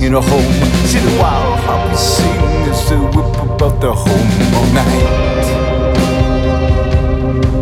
need a home. See the wild harpies sing as they whip about their home all night.